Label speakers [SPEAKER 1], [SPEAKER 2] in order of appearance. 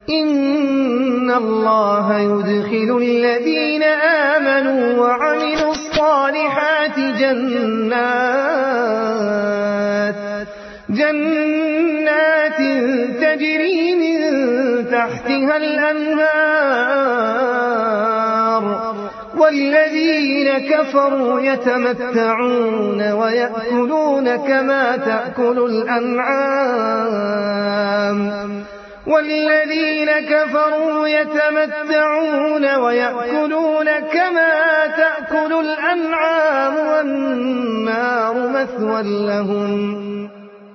[SPEAKER 1] إن الله يدخل الذين آمنوا وعملوا الصالحات جنات تجري من تحتها الأنهار والذين كفروا يتمتعون ويأكلون كما تأكل الأنعام والنار مثوى لهم